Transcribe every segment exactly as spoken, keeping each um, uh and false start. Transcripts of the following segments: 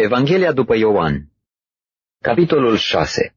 Evanghelia după Ioan, capitolul șase.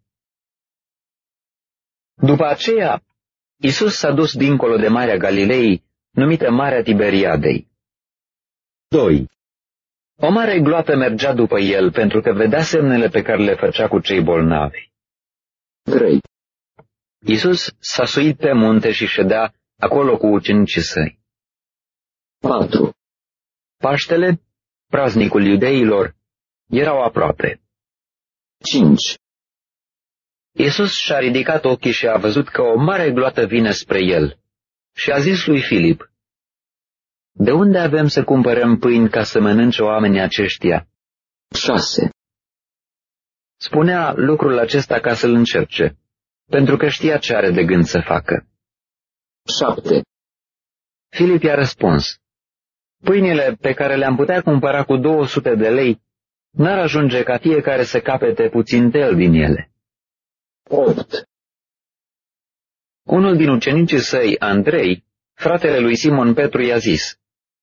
După aceea, Iisus s-a dus dincolo de Marea Galilei, numită Marea Tiberiadei. doi. O mare gloată mergea după el, pentru că vedea semnele pe care le făcea cu cei bolnavi. trei. Iisus s-a suit pe munte și ședea acolo cu ucenicii săi. patru. Paștele, praznicul iudeilor, erau aproape. cinci. Iisus și-a ridicat ochii și a văzut că o mare gloată vine spre el și a zis lui Filip: De unde avem să cumpărăm pâini ca să mănânce oamenii aceștia? șase. Spunea lucrul acesta ca să-l încerce, pentru că știa ce are de gând să facă. șapte. Filip i-a răspuns: Pâinile pe care le-am putea cumpăra cu două sute de lei n-ar ajunge ca fiecare să capete puțin tel din ele. opt. Unul din ucenicii săi, Andrei, fratele lui Simon Petru, i-a zis: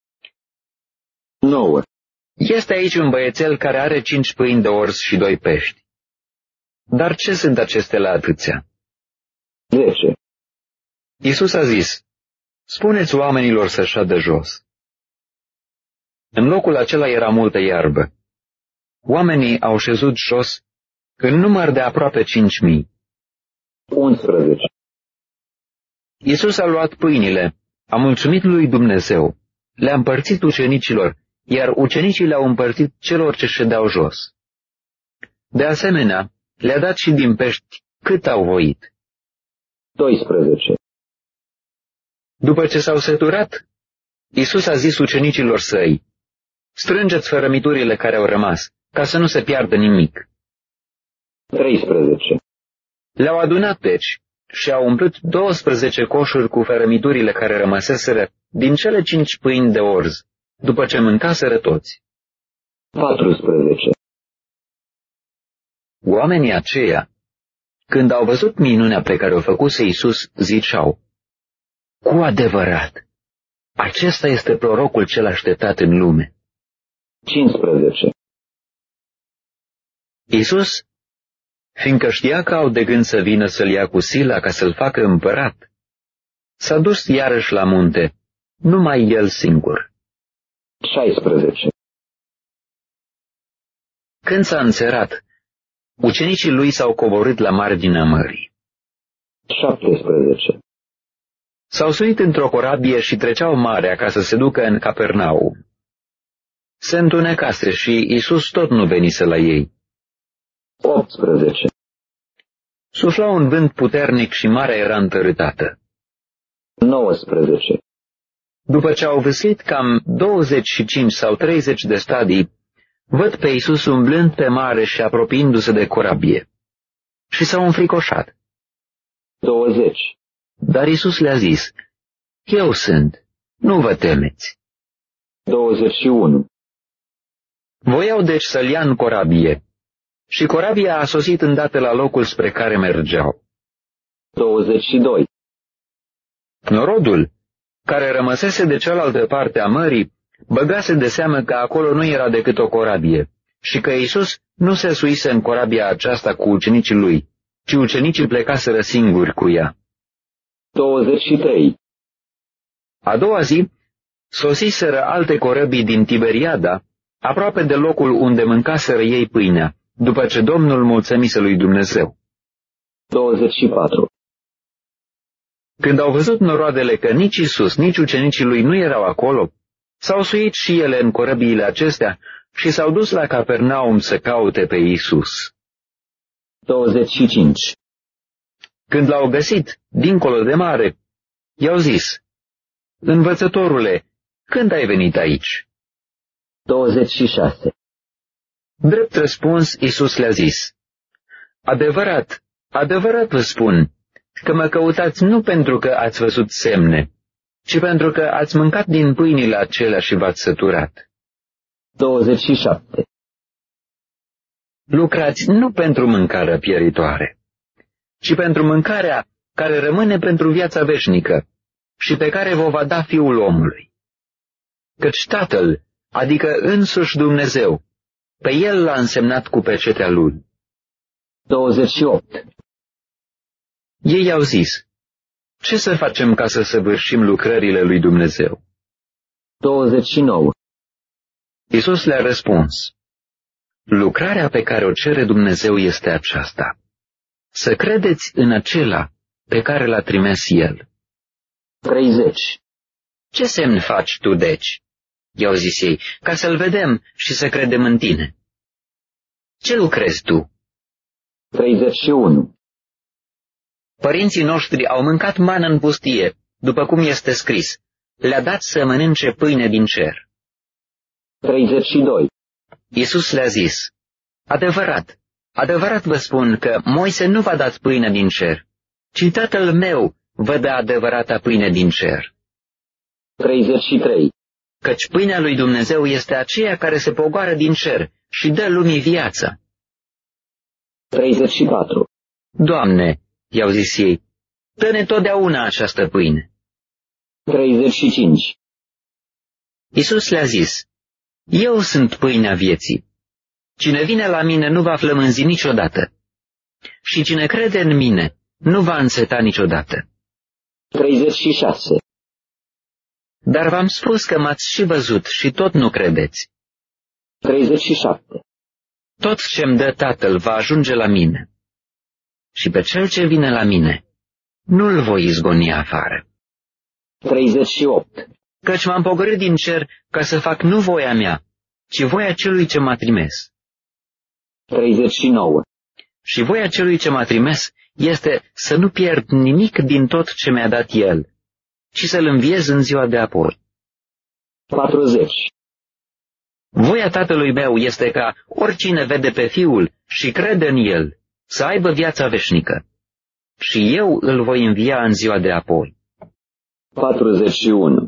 nouă. Este aici un băiețel care are cinci pâini de orz și doi pești. Dar ce sunt acestele atâția? zece. Iisus a zis: Spuneți oamenilor să șadă jos. În locul acela era multă iarbă. Oamenii au șezut jos în număr de aproape cinci mii. unsprezece. Iisus a luat pâinile, a mulțumit lui Dumnezeu, le-a împărțit ucenicilor, iar ucenicii le-au împărțit celor ce ședeau jos. De asemenea, le-a dat și din pești cât au voit. doisprezece. După ce s-au săturat, Iisus a zis ucenicilor săi: Strângeți fărămiturile care au rămas, ca să nu se piardă nimic. treisprezece. Le-au adunat deci și au umplut douăsprezece coșuri cu fărămiturile care rămăseseră din cele cinci pâini de orz, după ce mâncaseră toți. patrusprezece. Oamenii aceia, când au văzut minunea pe care o făcuse Iisus, ziceau: Cu adevărat, acesta este prorocul cel așteptat în lume. cincisprezece. Iisus, fiindcă știa că au de gând să vină să-l ia cu sila ca să-l facă împărat, s-a dus iarăși la munte, numai el singur. șaisprezece. Când s-a înserat, ucenicii lui s-au coborât la marginea mării. șaptesprezece. S-au suit într-o corabie și treceau marea ca să se ducă în Capernaum. Se întunecase și Iisus tot nu venise la ei. optsprezece. Sufla un vânt puternic și marea era întărâtată. nouăsprezece. După ce au văzut cam douăzeci și cinci sau treizeci de stadii, văd pe Iisus umblând pe mare și apropiindu-se de corabie. Și s-au înfricoșat. douăzeci. Dar Iisus le-a zis: Eu sunt, nu vă temeți. douăzeci și unu. Voiau deci să-l ia în corabie, și corabia a sosit îndată la locul spre care mergeau. douăzeci și doi. Norodul, care rămăsese de cealaltă parte a mării, băgase de seamă că acolo nu era decât o corabie și că Iisus nu se suise în corabia aceasta cu ucenicii lui, ci ucenicii plecaseră singuri cu ea. douăzeci și trei. A doua zi, sosiseră alte corăbii din Tiberiada, aproape de locul unde mâncaseră ei pâinea, după ce Domnul mulțumise lui Dumnezeu. douăzeci și patru. Când au văzut noroadele că nici Iisus, nici ucenicii lui nu erau acolo, s-au suit și ele în corăbiile acestea și s-au dus la Capernaum să caute pe Iisus. douăzeci și cinci. Când l-au găsit, dincolo de mare, i-au zis: Învățătorule, când ai venit aici? douăzeci și șase. Drept răspuns, Iisus le-a zis: Adevărat, adevărat vă spun, că mă căutați nu pentru că ați văzut semne, ci pentru că ați mâncat din pâinile acelea și v-ați săturat. douăzeci și șapte. Lucrați nu pentru mâncarea pieritoare, ci pentru mâncarea care rămâne pentru viața veșnică și pe care vă va da Fiul omului. Căci Tatăl, adică însuși Dumnezeu, pe el l-a însemnat cu pecetea lui. douăzeci și opt. Ei au zis, ce să facem ca să săvârșim lucrările lui Dumnezeu? douăzeci și nouă. Iisus le-a răspuns, lucrarea pe care o cere Dumnezeu este aceasta, să credeți în acela pe care l-a trimis El. treizeci. Ce semn faci tu, deci? I-au zis ei, ca să-L vedem și să credem în tine. Ce lucrezi tu? treizeci și unu. Părinții noștri au mâncat mană în pustie, după cum este scris, le-a dat să mănânce pâine din cer. treizeci și doi. Iisus le-a zis, adevărat, adevărat vă spun că Moise nu v-a dat pâine din cer, ci Tatăl meu vă dă adevărata pâine din cer. treizeci și trei. Căci pâinea lui Dumnezeu este aceea care se pogoară din cer și dă lumii viața. treizeci și patru. Doamne, i-au zis ei, dă-ne totdeauna această pâine. treizeci și cinci. Iisus le-a zis, eu sunt pâinea vieții. Cine vine la mine nu va flămânzi niciodată. Și cine crede în mine nu va înseta niciodată. treizeci și șase. Dar v-am spus că m-ați și văzut și tot nu credeți. treizeci și șapte. Tot ce-mi dă Tatăl va ajunge la mine. Și pe cel ce vine la mine nu-l voi izgoni afară. treizeci și opt. Căci m-am pogorât din cer ca să fac nu voia mea, ci voia celui ce m-a trimis. treizeci și nouă. Și voia celui ce m-a trimis este să nu pierd nimic din tot ce mi-a dat El, ci să-L înviez în ziua de apoi. patruzeci. Voia Tatălui meu este ca oricine vede pe Fiul și crede în El să aibă viața veșnică. Și eu îl voi învia în ziua de apoi. patruzeci și unu.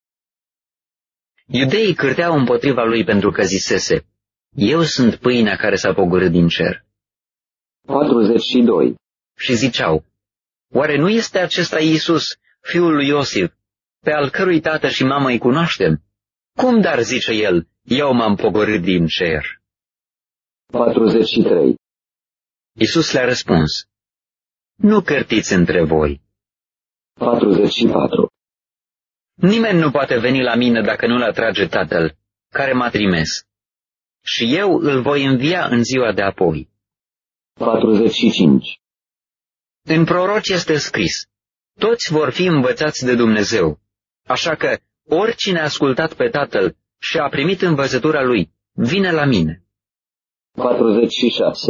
Iudeii cârteau împotriva lui pentru că zisese, eu sunt pâinea care s-a pogorât din cer. patruzeci și doi. Și ziceau, oare nu este acesta Iisus, fiul lui Iosif, pe al cărui tată și mamă îi cunoaștem? Cum dar zice el, eu m-am pogorât din cer? patruzeci și trei. Iisus le-a răspuns, nu cârtiți între voi. patruzeci și patru. Nimeni nu poate veni la mine dacă nu-l atrage Tatăl, care m-a trimis. Și eu îl voi învia în ziua de apoi. patruzeci și cinci. În proroci este scris, toți vor fi învățați de Dumnezeu, așa că oricine a ascultat pe Tatăl și a primit învățătura lui, vine la mine. patruzeci și șase.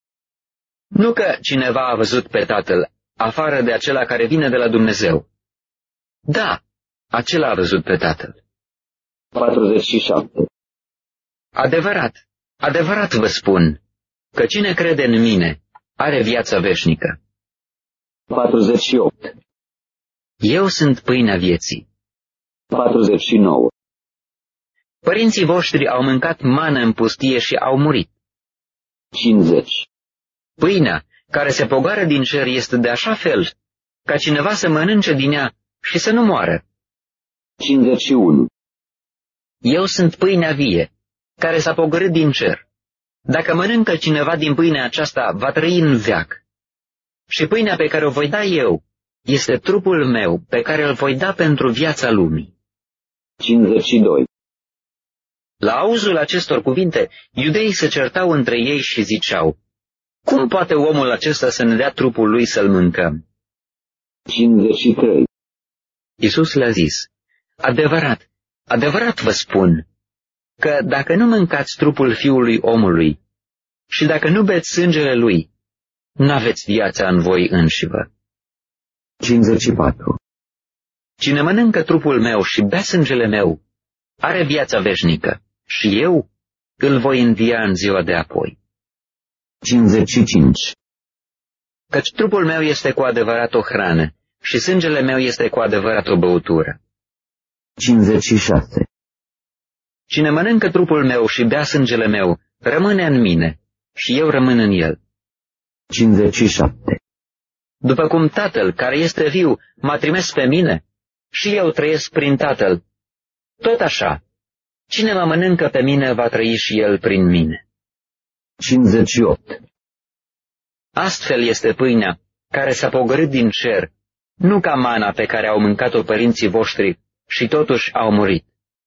Nu că cineva a văzut pe Tatăl, afară de acela care vine de la Dumnezeu. Da, acela a văzut pe Tatăl. patruzeci și șapte. Adevărat, adevărat vă spun, că cine crede în mine are viața veșnică. patruzeci și opt. Eu sunt pâinea vieții. patruzeci și nouă. Părinții voștri au mâncat mană în pustie și au murit. cincizeci. Pâinea care se pogoară din cer este de așa fel, ca cineva să mănânce din ea și să nu moară. cincizeci și unu. Eu sunt pâinea vie, care s-a pogorât din cer. Dacă mănâncă cineva din pâinea aceasta, va trăi în veac. Și pâinea pe care o voi da eu este trupul meu, pe care îl voi da pentru viața lumii. cincizeci și doi. La auzul acestor cuvinte, iudeii se certau între ei și ziceau, cum poate omul acesta să ne dea trupul lui să-l mâncăm? cincizeci și trei. Iisus le-a zis, adevărat, adevărat vă spun, că dacă nu mâncați trupul Fiului omului și dacă nu beți sângele lui, n-aveți viața în voi înșivă. cincizeci și patru. Cine mănâncă trupul meu și bea sângele meu, are viața veșnică și eu îl voi învia în ziua de apoi. cincizeci și cinci. Căci trupul meu este cu adevărat o hrană și sângele meu este cu adevărat o băutură. cincizeci și șase. Cine mănâncă trupul meu și bea sângele meu, rămâne în mine și eu rămân în el. cincizeci și șapte. După cum Tatăl, care este viu, m-a trimis pe mine și eu trăiesc prin Tatăl, tot așa, Cine mă mănâncă pe mine va trăi și el prin mine. cincizeci și opt. Astfel este pâinea care s-a pogorât din cer, nu ca mana pe care au mâncat-o părinții voștri și totuși au murit.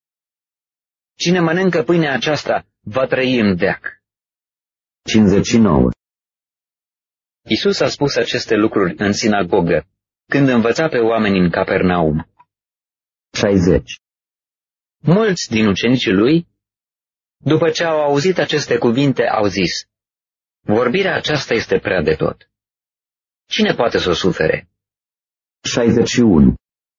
Cine mănâncă pâinea aceasta va trăi în veac. cincizeci și nouă. Iisus a spus aceste lucruri în sinagogă, când învăța pe oameni în Capernaum. șaizeci. Mulți din ucenicii lui, după ce au auzit aceste cuvinte, au zis: vorbirea aceasta este prea de tot. Cine poate să o sufere? șaizeci și unu.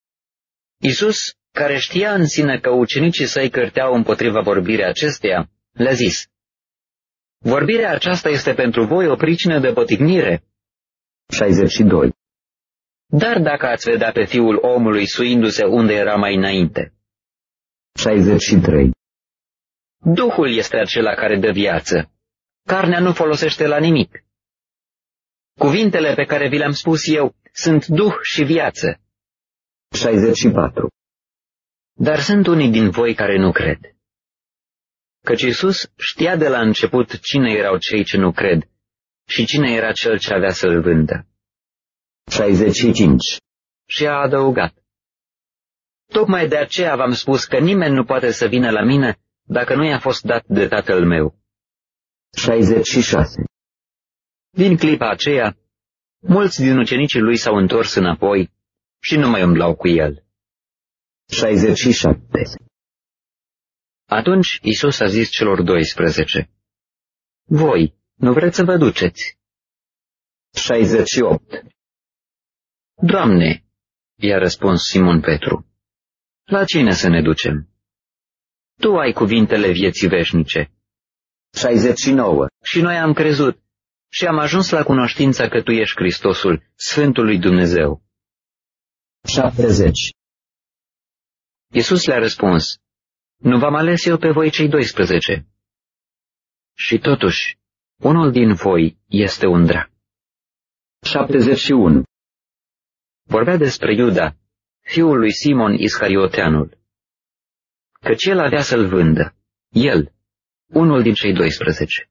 Iisus, care știa în sine că ucenicii săi cârteau împotriva vorbirea acesteia, le-a zis: vorbirea aceasta este pentru voi o pricină de potignire. șaizeci și doi. Dar dacă ați vedea pe Fiul omului suindu-se unde era mai înainte. șaizeci și trei. Duhul este acela care dă viață. Carnea nu folosește la nimic. Cuvintele pe care vi le-am spus eu sunt duh și viață. șaizeci și patru. Dar sunt unii din voi care nu cred. Căci Iisus știa de la început cine erau cei ce nu cred și cine era cel ce avea să-l vândă. șaizeci și cinci. Și a adăugat: tocmai de aceea v-am spus că nimeni nu poate să vină la mine dacă nu i-a fost dat de Tatăl meu. șaizeci și șase. Din clipa aceea, mulți din ucenicii lui s-au întors înapoi și nu mai umblau cu el. șaizeci și șapte. Atunci Iisus a zis celor doisprezece: voi, nu vreți să vă duceți? șaizeci și opt. Doamne, i-a răspuns Simon Petru, la cine să ne ducem? Tu ai cuvintele vieții veșnice. șaizeci și nouă. Și noi am crezut și am ajuns la cunoștința că Tu ești Hristosul, Sfântul lui Dumnezeu. șaptezeci. Iisus le-a răspuns: nu v-am ales eu pe voi cei doisprezece? Și totuși, unul din voi este un drac. șaptezeci și unu. Vorbea despre Iuda, fiul lui Simon Iscarioteanul, căci el avea să-l vândă, el, unul din cei doisprezece.